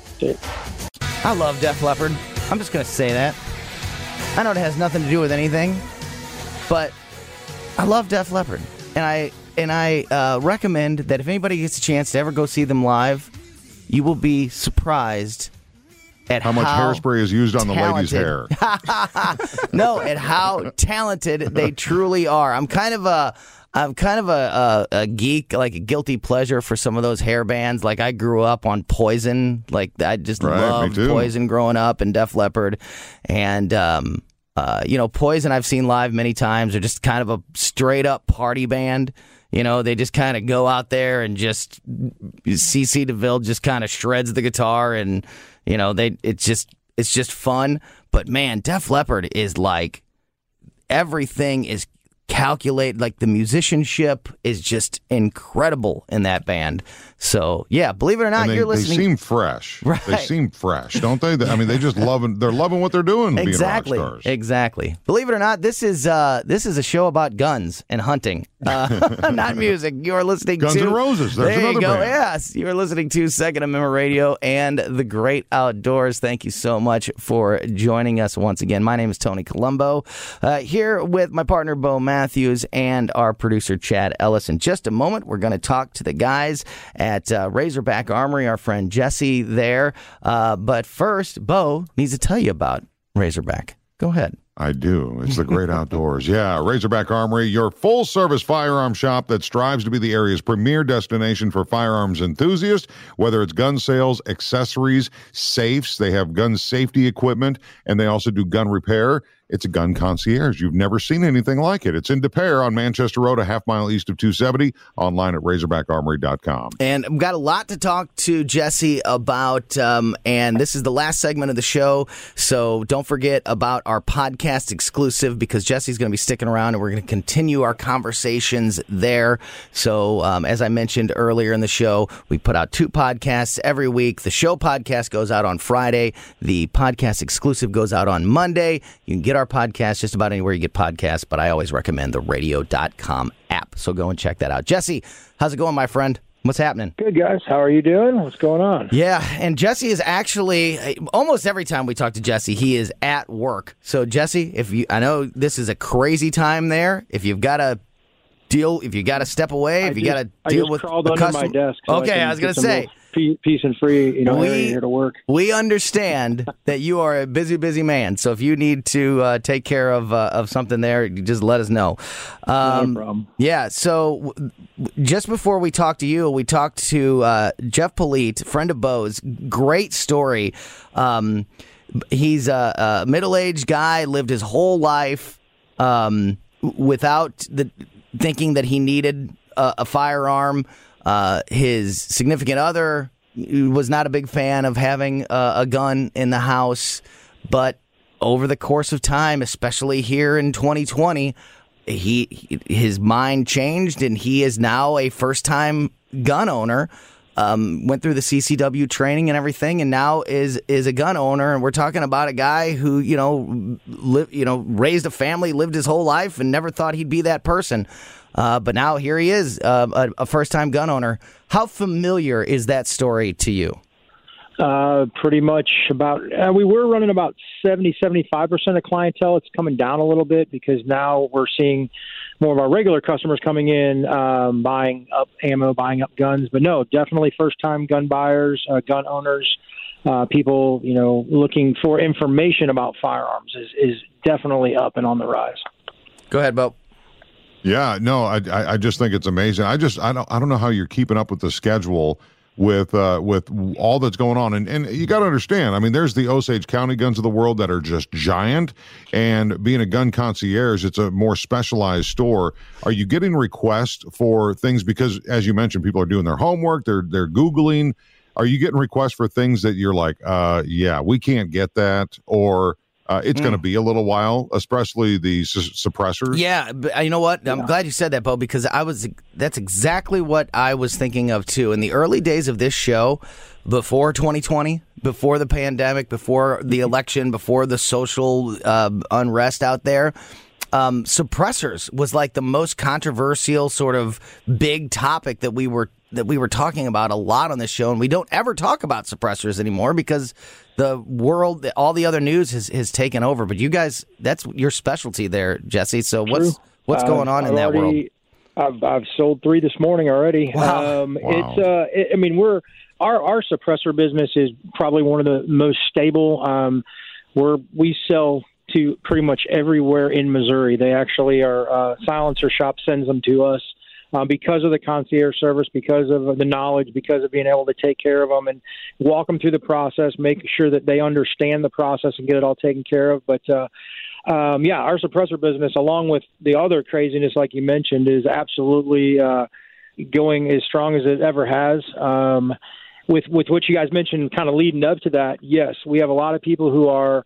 I love Def Leppard. I'm just going to say that. I know it has nothing to do with anything, but I love Def Leppard. And I... And I uh, recommend that if anybody gets a chance to ever go see them live, you will be surprised at how much how hairspray is used on talented. the lady's hair. No, at how talented they truly are. I'm kind of a I'm kind of a, a, a geek, like a guilty pleasure for some of those hair bands. Like I grew up on Poison. Like I just Right, me loved too. Poison growing up, and Def Leppard, and um, uh, you know, Poison I've seen live many times. They're just kind of a straight up party band. You know, they just kind of go out there and just C C DeVille just kind of shreds the guitar, and you know, they it's just it's just fun. But man, Def Leppard is like everything is calculated. Like the musicianship is just incredible in that band. So yeah, believe it or not, And they, you're listening. They seem fresh. Right. They seem fresh, don't they? I mean, they just loving. They're loving what they're doing. Exactly. Being rock stars. Exactly. Believe it or not, this is uh, this is a show about guns and hunting, uh, not music. You are listening Guns to N' Roses. There's there you another go. band. Yes, you are listening to Second Amendment Radio and the Great Outdoors. Thank you so much for joining us once again. My name is Tony Colombo, uh, here with my partner Bo Matthews and our producer Chad Ellis. In just a moment, we're going to talk to the guys at uh, Razorback Armory, our friend Jesse there. Uh, but first, Bo needs to tell you about Razorback. Go ahead. I do. It's the great outdoors. Yeah, Razorback Armory, your full-service firearm shop that strives to be the area's premier destination for firearms enthusiasts, whether it's gun sales, accessories, safes. They have gun safety equipment, and they also do gun repair. It's a gun concierge. You've never seen anything like it. It's in De Pere on Manchester Road, a half mile east of two seventy, online at razorback armory dot com. And we've got a lot to talk to Jesse about, um, and this is the last segment of the show, so don't forget about our podcast exclusive, because Jesse's going to be sticking around, and we're going to continue our conversations there. So um, as I mentioned earlier in the show, we put out two podcasts every week. The show podcast goes out on Friday. The podcast exclusive goes out on Monday. You can get our podcast just about anywhere you get podcasts, but I always recommend the radio dot com app. So go and check that out. Jesse, how's it going, my friend? What's happening? Good, guys. How are you doing? What's going on? Yeah, and Jesse is actually, almost every time we talk to Jesse, he is at work. So Jesse, if you, I know this is a crazy time there. If you've got to deal, if you got to step away, I if you just, got to I deal just with crawled the under custom- my desk. So okay, I, I was going to get some say. little pe- Peace and free, you know, We- area here to work. We understand that you are a busy, busy man. So if you need to uh, take care of uh, of something there, you just let us know. Um, No problem. Yeah. So w- just before we talked to you, we talked to uh, Jeff Polite, friend of Bo's. Great story. Um, he's a, a middle-aged guy, lived his whole life um, without the thinking that he needed a, a firearm. Uh, his significant other was not a big fan of having a, a gun in the house, but over the course of time, especially here in twenty twenty, he his mind changed, and he is now a first-time gun owner. Um, went through the C C W training and everything, and now is is a gun owner. And we're talking about a guy who you know lived, you know, raised a family, lived his whole life, and never thought he'd be that person. Uh, but now here he is, uh, a, a first-time gun owner. How familiar is that story to you? Uh, pretty much about, uh, we were running about seventy, seventy-five percent of clientele. It's coming down a little bit because now we're seeing more of our regular customers coming in, um, buying up ammo, buying up guns. But no, definitely first-time gun buyers, uh, gun owners, uh, people, you know, looking for information about firearms is, is definitely up and on the rise. Go ahead, Bo. Yeah, no, I, I I just think it's amazing. I just I don't I don't know how you're keeping up with the schedule with uh, with all that's going on, and and you got to understand. I mean, there's the Osage County Guns of the world that are just giant, and being a gun concierge, it's a more specialized store. Are you getting requests for things because, as you mentioned, people are doing their homework, they're they're googling. Are you getting requests for things that you're like, uh, yeah, we can't get that, or Uh, it's mm. going to be a little while, especially the su- suppressors. Yeah, but you know what? I'm yeah. glad you said that, Bo, because I was. That's exactly what I was thinking of too. In the early days of this show, before twenty twenty, before the pandemic, before the election, before the social uh, unrest out there, um, suppressors was like the most controversial sort of big topic that we were that we were talking about a lot on this show, and we don't ever talk about suppressors anymore because the world, all the other news has, has taken over. But you guys, that's your specialty there, Jesse. So what's True. what's uh, going on I've in that already, world? I've I've sold three this morning already. Wow. Um, wow. It's uh, it, I mean we're our our suppressor business is probably one of the most stable. Um, where we sell to pretty much everywhere in Missouri. They actually are uh, silencer shop sends them to us uh, because of the concierge service, because of the knowledge, because of being able to take care of them and walk them through the process, making sure that they understand the process and get it all taken care of. But uh, um, yeah, our suppressor business, along with the other craziness, like you mentioned, is absolutely uh, going as strong as it ever has. Um, with with what you guys mentioned, kind of leading up to that, yes, we have a lot of people who are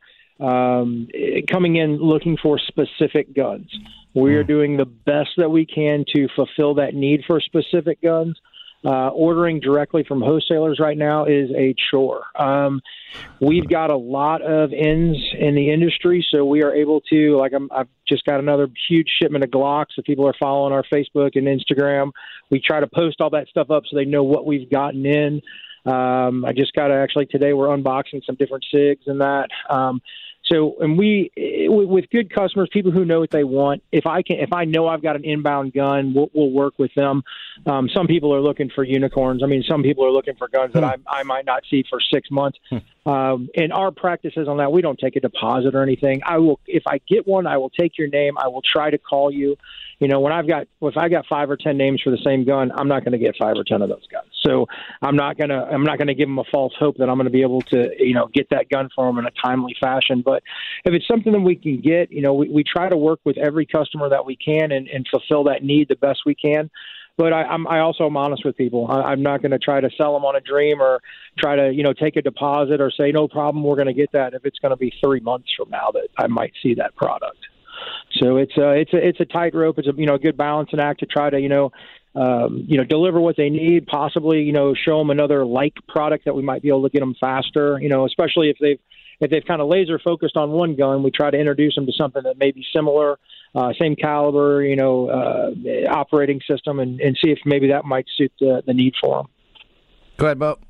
um, coming in looking for specific guns. We are doing the best that we can to fulfill that need for specific guns. Uh, ordering directly from wholesalers right now is a chore. Um, we've got a lot of ins in the industry, so we are able to, like I'm, I've just got another huge shipment of Glocks. If people are following our Facebook and Instagram, we try to post all that stuff up so they know what we've gotten in. Um, I just got to actually today we're unboxing some different SIGs and that. Um, So, and we, with good customers, people who know what they want, if I can, if I know I've got an inbound gun, we'll, we'll work with them. Um, some people are looking for unicorns. I mean, some people are looking for guns that I, I might not see for six months. Um, and our practices on that, we don't take a deposit or anything. I will, if I get one, I will take your name. I will try to call you. You know, when I've got, if I got five or ten names for the same gun, I'm not going to get five or ten of those guns. So I'm not going to, I'm not going to give them a false hope that I'm going to be able to, you know, get that gun for them in a timely fashion. But if it's something that we can get, you know, we, we try to work with every customer that we can and, and fulfill that need the best we can. But I, I'm, I also am honest with people. I, I'm not going to try to sell them on a dream or try to, you know, take a deposit or say, no problem, we're going to get that if it's going to be three months from now that I might see that product. So it's a, it's a, it's a tightrope. It's a, you know, a good balancing act to try to, you know, um, you know, deliver what they need, possibly, you know, show them another like product that we might be able to get them faster, you know, especially if they've, if they've kind of laser focused on one gun, we try to introduce them to something that may be similar, uh, same caliber, you know, uh, operating system and, and see if maybe that might suit the, the need for them. Go ahead, Bo.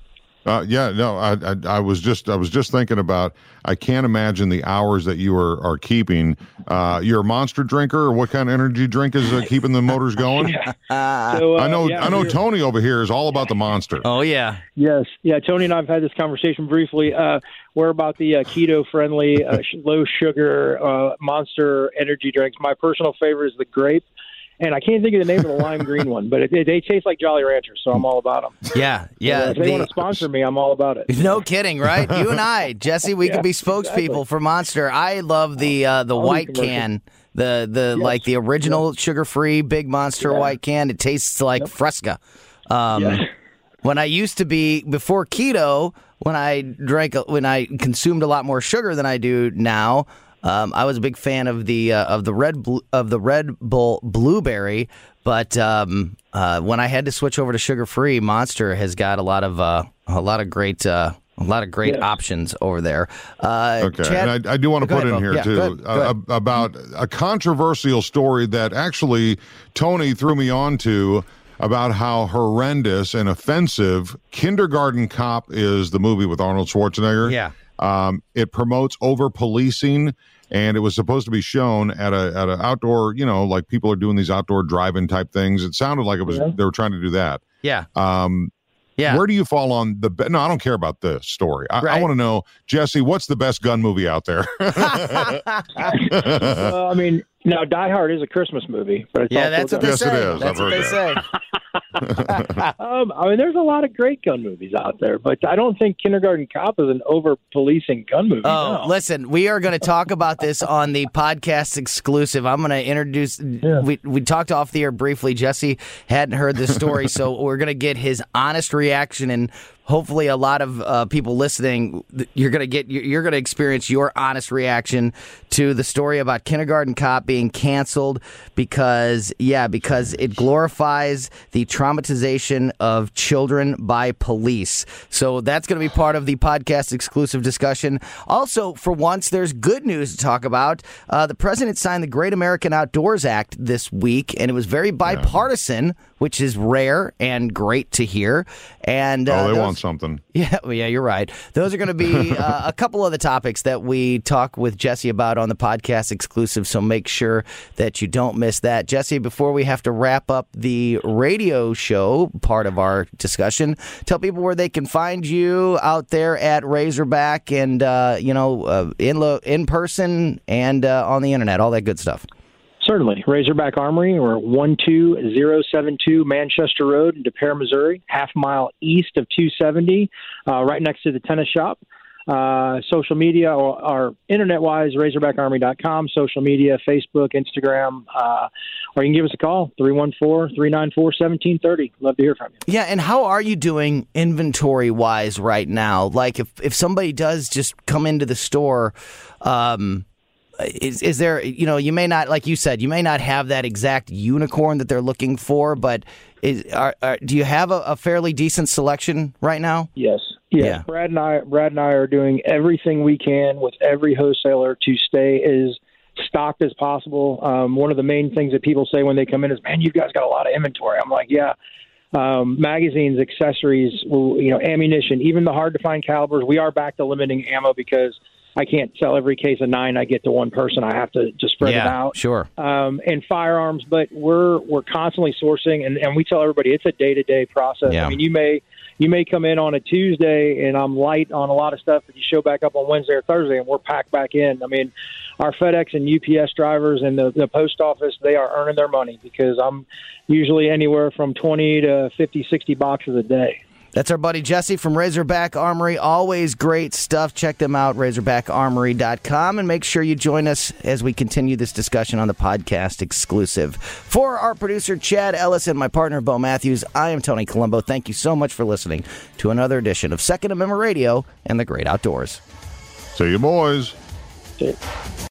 Uh, yeah, no, I, I, I was just, I was just thinking about. I can't imagine the hours that you are are keeping. Uh, you're a Monster drinker, or what kind of energy drink is uh, keeping the motors going? yeah. so, uh, I know, yeah, I know. Tony over here is all about the Monster. Oh yeah, yes, yeah. Tony and I have had this conversation briefly. Uh, we're about the uh, keto-friendly, uh, low sugar uh, Monster energy drinks. My personal favorite is the grape. And I can't think of the name of the lime green one, but it, it, they taste like Jolly Ranchers, so I'm all about them. Yeah, yeah. So if they the, want to sponsor me, I'm all about it. No kidding, right? You and I, Jesse, we yeah, could be spokespeople exactly. for Monster. I love the uh, the I'll white can, the the yes. like the original yeah. sugar-free big Monster yeah. white can. It tastes like yep. Fresca. Um, yeah. When I used to be before keto, when I drank, when I consumed a lot more sugar than I do now. Um, I was a big fan of the uh, of the Red Bl- of the Red Bull Blueberry, but um, uh, when I had to switch over to sugar free, Monster has got a lot of uh, a lot of great uh, a lot of great yeah. options over there. Uh, okay, Chad, and I, I do want to put ahead, in here yeah, too go ahead, go uh, about a controversial story that actually Tony threw me onto. About how horrendous and offensive Kindergarten Cop is, the movie with Arnold Schwarzenegger. Yeah. Um, it promotes over-policing, and it was supposed to be shown at a at an outdoor, you know, like people are doing these outdoor drive-in type things. It sounded like it was yeah. they were trying to do that. Yeah. Um, yeah. Where do you fall on the be- – no, I don't care about this story. I, right. I want to know, Jesse, what's the best gun movie out there? Well, I mean – Now, Die Hard is a Christmas movie, but it's yeah, also that's what they yes, say. It is. That's I've what heard they that. say. um, I mean, there's a lot of great gun movies out there, but I don't think Kindergarten Cop is an over-policing gun movie. Oh, no. Listen, we are going to talk about this on the podcast exclusive. I'm going to introduce. Yeah. We we talked off the air briefly. Jesse hadn't heard this story, so we're going to get his honest reaction and. Hopefully, a lot of uh, people listening, you're going to get, you're going to experience your honest reaction to the story about Kindergarten Cop being canceled because, yeah, because it glorifies the traumatization of children by police. So that's going to be part of the podcast exclusive discussion. Also, for once, there's good news to talk about. Uh, the president signed the Great American Outdoors Act this week, and it was very bipartisan, yeah. which is rare and great to hear. And uh, oh, they want on something. Yeah, well, yeah, you're right. Those are going to be uh, a couple of the topics that we talk with Jesse about on the podcast exclusive, so make sure that you don't miss that. Jesse, before we have to wrap up the radio show part of our discussion, tell people where they can find you out there at Razorback and, uh, you know, uh, in, lo- in person and uh, on the internet, all that good stuff. Certainly. Razorback Armory, or one two zero seven two Manchester Road in De Pere, Missouri, half mile east of two seventy, uh, right next to the tennis shop. Uh, social media, or, or internet-wise, razorback armory dot com, social media, Facebook, Instagram, uh, or you can give us a call, three one four, three nine four, one seven three zero. Love to hear from you. Yeah, and how are you doing inventory-wise right now? Like, if, if somebody does just come into the store, um, Is is there, you know, you may not, like you said, you may not have that exact unicorn that they're looking for, but is, are, are, do you have a, a fairly decent selection right now? Yes. Yeah. Yeah. Brad and I, Brad and I are doing everything we can with every wholesaler to stay as stocked as possible. Um, one of the main things that people say when they come in is, "Man, you guys got a lot of inventory." I'm like, "Yeah." Um, magazines, accessories, you know, ammunition, even the hard to find calibers. We are back to limiting ammo because I can't sell every case of nine I get to one person. I have to just spread yeah, it out. Sure. Um, and firearms, but we're we're constantly sourcing, and, and we tell everybody it's a day to day process. Yeah. I mean, you may you may come in on a Tuesday and I'm light on a lot of stuff, but you show back up on Wednesday or Thursday and we're packed back in. I mean, our FedEx and U P S drivers and the, the post office, they are earning their money because I'm usually anywhere from twenty to fifty, sixty boxes a day. That's our buddy Jesse from Razorback Armory. Always great stuff. Check them out, razorback armory dot com, and make sure you join us as we continue this discussion on the podcast exclusive. For our producer, Chad Ellis, and my partner, Bo Matthews, I am Tony Colombo. Thank you so much for listening to another edition of Second Amendment Radio and the Great Outdoors. See you, boys. See you.